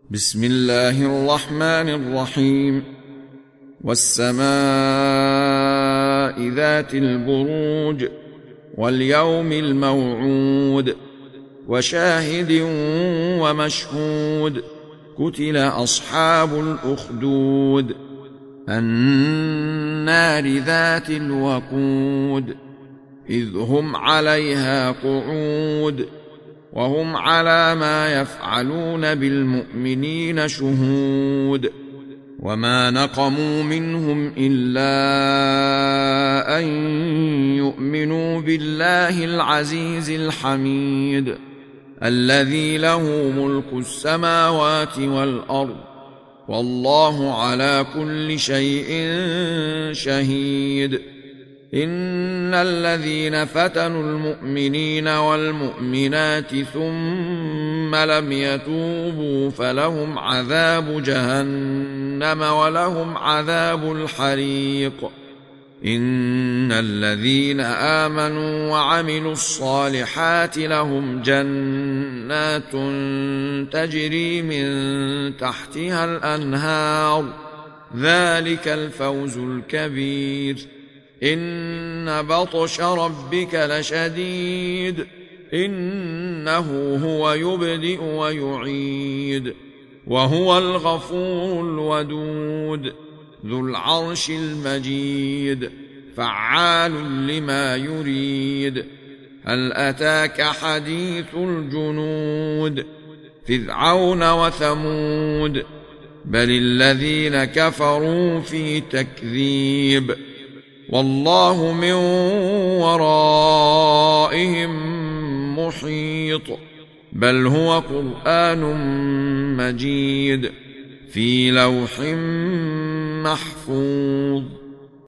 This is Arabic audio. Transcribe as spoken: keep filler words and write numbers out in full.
بسم الله الرحمن الرحيم. والسماء ذات البروج واليوم الموعود وشاهد ومشهود قتل أصحاب الأخدود النار ذات الوقود إذ هم عليها قعود وهم على ما يفعلون بالمؤمنين شهود وما نقموا منهم إلا أن يؤمنوا بالله العزيز الحميد الذي له ملك السماوات والأرض والله على كل شيء شهيد. إن الذين فتنوا المؤمنين والمؤمنات ثم لم يتوبوا فلهم عذاب جهنم ولهم عذاب الحريق. إن الذين آمنوا وعملوا الصالحات لهم جنات تجري من تحتها الأنهار ذلك الفوز الكبير. إن بطش ربك لشديد إنه هو يبدئ ويعيد وهو الغفور الودود ذو العرش المجيد فعال لما يريد. هل أتاك حديث الجنود فرعون وثمود بل الذين كفروا في تكذيب والله من ورائهم محيط بل هو قرآن مجيد في لوح محفوظ.